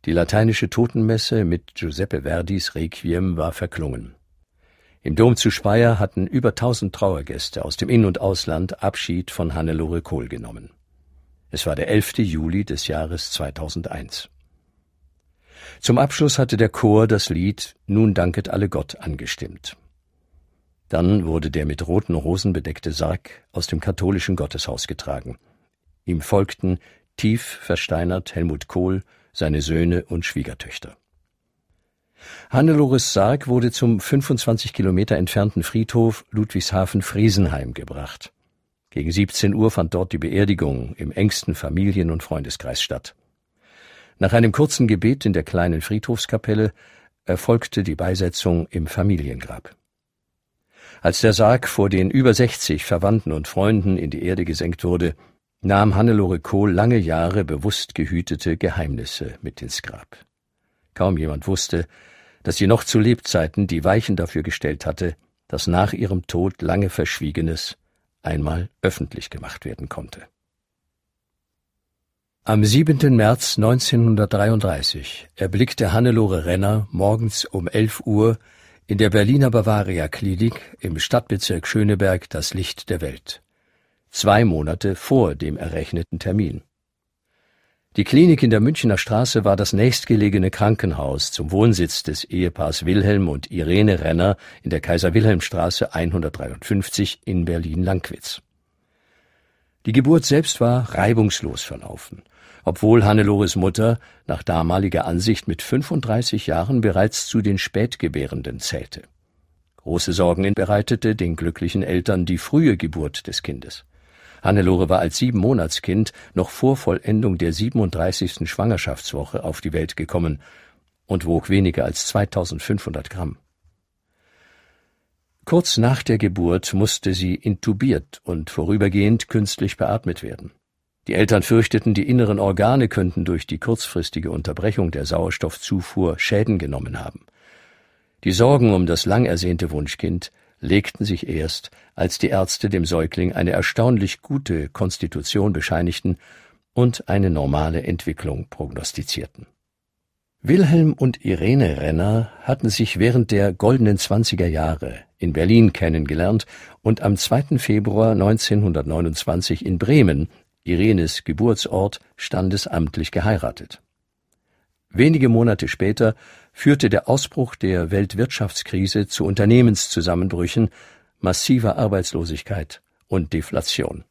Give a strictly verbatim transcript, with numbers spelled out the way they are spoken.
Die lateinische Totenmesse mit Giuseppe Verdis Requiem war verklungen. Im Dom zu Speyer hatten über tausend Trauergäste aus dem In- und Ausland Abschied von Hannelore Kohl genommen. Es war der elfte Juli des Jahres zweitausendeins. Zum Abschluss hatte der Chor das Lied »Nun danket alle Gott« angestimmt. Dann wurde der mit roten Rosen bedeckte Sarg aus dem katholischen Gotteshaus getragen. Ihm folgten, tief versteinert, Helmut Kohl, seine Söhne und Schwiegertöchter. Hannelores Sarg wurde zum fünfundzwanzig Kilometer entfernten Friedhof Ludwigshafen-Friesenheim gebracht. Gegen siebzehn Uhr fand dort die Beerdigung im engsten Familien- und Freundeskreis statt. Nach einem kurzen Gebet in der kleinen Friedhofskapelle erfolgte die Beisetzung im Familiengrab. Als der Sarg vor den über sechzig Verwandten und Freunden in die Erde gesenkt wurde, nahm Hannelore Kohl lange Jahre bewusst gehütete Geheimnisse mit ins Grab. Kaum jemand wusste, dass sie noch zu Lebzeiten die Weichen dafür gestellt hatte, dass nach ihrem Tod lange Verschwiegenes einmal öffentlich gemacht werden konnte. Am siebenten März neunzehnhundertdreiunddreißig erblickte Hannelore Renner morgens um elf Uhr in der Berliner Bavaria-Klinik im Stadtbezirk Schöneberg das Licht der Welt. Zwei Monate vor dem errechneten Termin. Die Klinik in der Münchener Straße war das nächstgelegene Krankenhaus zum Wohnsitz des Ehepaars Wilhelm und Irene Renner in der Kaiser-Wilhelm-Straße hundertdreiundfünfzig in Berlin-Lankwitz. Die Geburt selbst war reibungslos verlaufen, obwohl Hannelores Mutter nach damaliger Ansicht mit fünfunddreißig Jahren bereits zu den Spätgebärenden zählte. Große Sorgen bereitete den glücklichen Eltern die frühe Geburt des Kindes. Hannelore war als Siebenmonatskind noch vor Vollendung der siebenunddreißigsten Schwangerschaftswoche auf die Welt gekommen und wog weniger als zweitausendfünfhundert Gramm. Kurz nach der Geburt musste sie intubiert und vorübergehend künstlich beatmet werden. Die Eltern fürchteten, die inneren Organe könnten durch die kurzfristige Unterbrechung der Sauerstoffzufuhr Schäden genommen haben. Die Sorgen um das lang ersehnte Wunschkind legten sich erst, als die Ärzte dem Säugling eine erstaunlich gute Konstitution bescheinigten und eine normale Entwicklung prognostizierten. Wilhelm und Irene Renner hatten sich während der goldenen zwanziger Jahre in Berlin kennengelernt und am zweiten Februar neunzehnhundertneunundzwanzig in Bremen, Irenes Geburtsort, standesamtlich geheiratet. Wenige Monate später führte der Ausbruch der Weltwirtschaftskrise zu Unternehmenszusammenbrüchen, massiver Arbeitslosigkeit und Deflation.